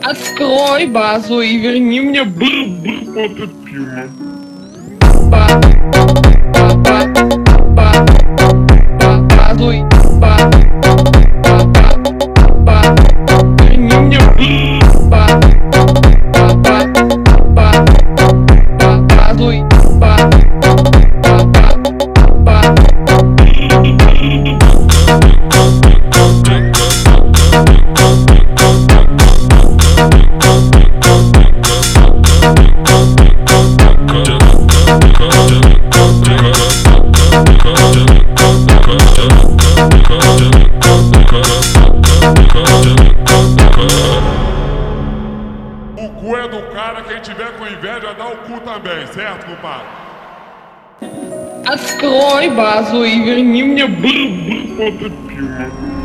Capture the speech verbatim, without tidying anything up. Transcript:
Открой базу и верни мне бр-бр от пива. Базуй, верни мне базуй. O cu é do cara, quem tiver com inveja dá o cu também, certo, compadre? Открой базу и верни мне бр-бр от пива.